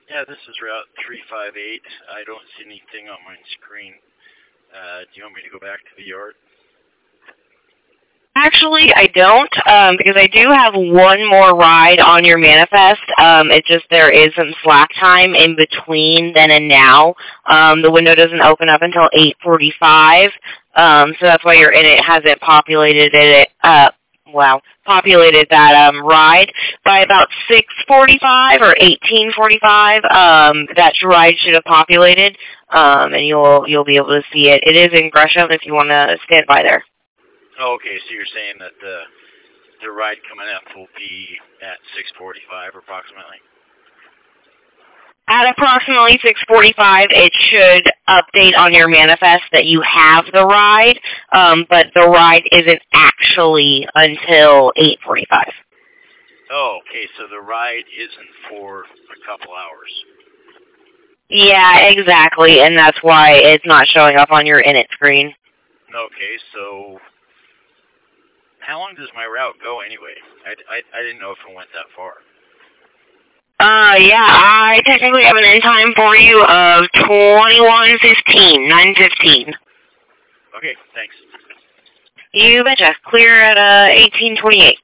Yeah, this is Route 358. I don't see anything on my screen. Do you want me to go back to the yard? Actually, I don't, because I do have one more ride on your manifest. It's just there is some slack time in between then and now. The window doesn't open up until 8:45, so that's why you're in it. Hasn't populated it. Populated that ride by about 6:45 or 18:45. That ride should have populated, and you'll be able to see it. It is in Gresham if you want to stand by there. Oh, okay, so you're saying that the ride coming up will be at 6:45 approximately? At approximately 6:45, it should update on your manifest that you have the ride, but the ride isn't actually until 8:45. Oh, okay, so the ride isn't for a couple hours. Yeah, exactly, and that's why it's not showing up on your init screen. Okay, so how long does my route go anyway? I didn't know if it went that far. Yeah, I technically have an end time for you of 21:15, 9:15. Okay, thanks. You betcha. Clear at 18:28.